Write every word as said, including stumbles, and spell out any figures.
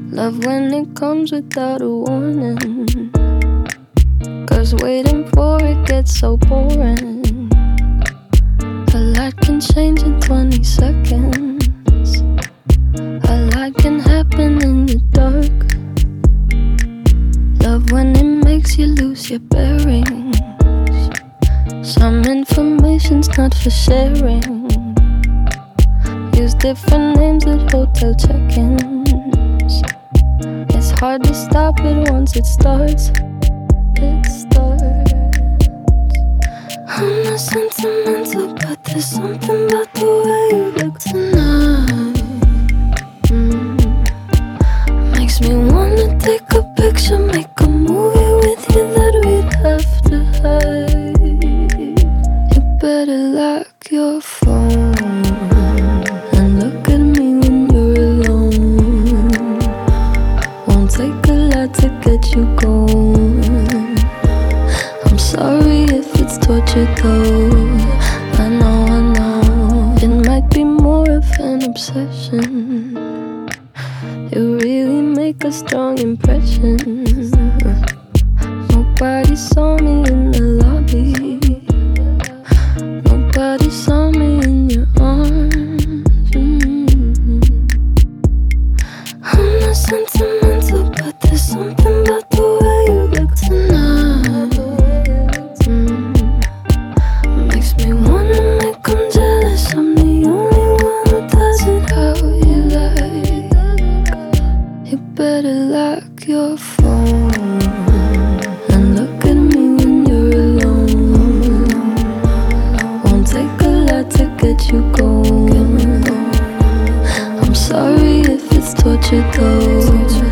Love when it comes without a warning, 'cause waiting for it gets so boring. A lot can change in twenty seconds. A lot can happen in the dark. Love when it makes you lose your bearings. Some information's not for sharing. Use different names at hotel check-ins. It's hard to stop it once it starts. It starts. I'm not sentimental, but there's something about the way you look tonight. mm. Makes me wanna take a picture, make a movie with you that we'd have to hide. You better lock your phone and look at me when you're alone. Won't take a lot to get you going. I'm sorry if it's torture though. I know, I know. It might be more of an obsession. You really make a strong impression. Nobody saw me in the lobby. Nobody saw me in your arms. mm. I'm not sentimental, but there's something about the way you look tonight. mm. Makes me wanna make 'em jealous. I'm the only one who does it how you like. You better lock your phone and look at me when you're alone. Won't take a lot to get you going. I'm sorry if it's torture though.